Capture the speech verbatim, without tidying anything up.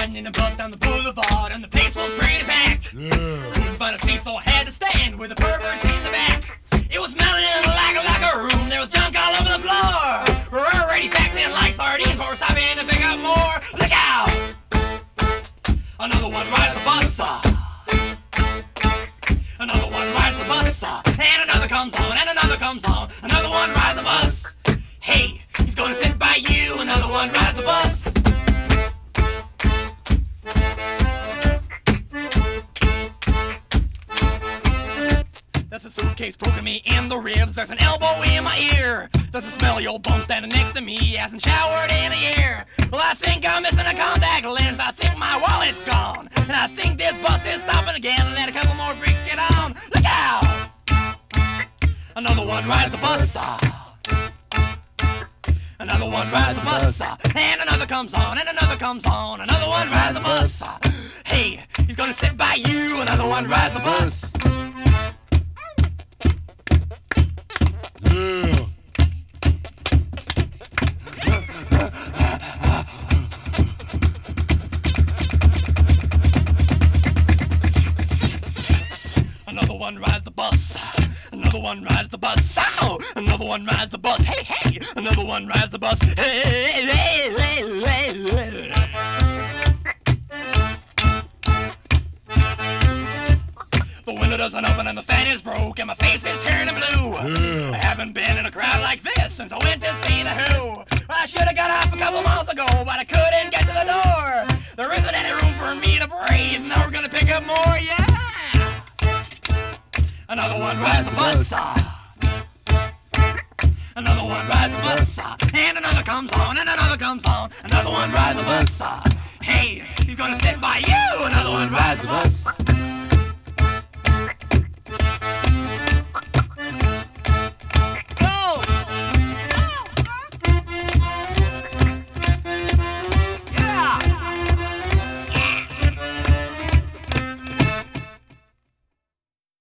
riding in a bus down the boulevard, and the place was pretty packed. Yeah. Couldn't find a seat, so I had to stand with the perverts in the back. It was smelling like a locker room. There was junk all over the floor. We're already packed in like sardines, but we're stopping to pick up more. Look out! Another one rides the bus. uh. Another one rides the bus. uh. And another comes on, and another comes on. Another one rides the bus. Hey, he's gonna sit by you. Another one rides the bus. There's a suitcase poking me in the ribs. There's an elbow in my ear. There's a smelly old bum standing next to me. He hasn't showered in a year. Well, I think I'm missing a contact lens. I think my wallet's gone. And I think this bus is stopping again. Let a couple more freaks get on. Look out! Another one rides the bus. uh. Another one rides the bus. uh. And another comes on, and another comes on. Another one rides the bus. uh. Hey, he's gonna sit by you. Another one rides the bus. Yeah. Another one rides the bus. Another one rides the bus. Ow! Another one rides the bus. Hey, hey! Another one rides the bus. Hey, hey, hey, hey, hey, hey. The window doesn't open and the fan is broke and my face is turning blue. Yeah. I haven't been in a crowd like this since I went to see The Who. I should have got off a couple miles ago, but I couldn't get to the door. There isn't any room for me to breathe. Now we're gonna pick up more, yeah! Another one rides the bus. uh. Another one rides the bus. uh. And another comes on, and another comes on. Another one rides the bus. uh. Hey, he's gonna sit by you. Another one rides the bus.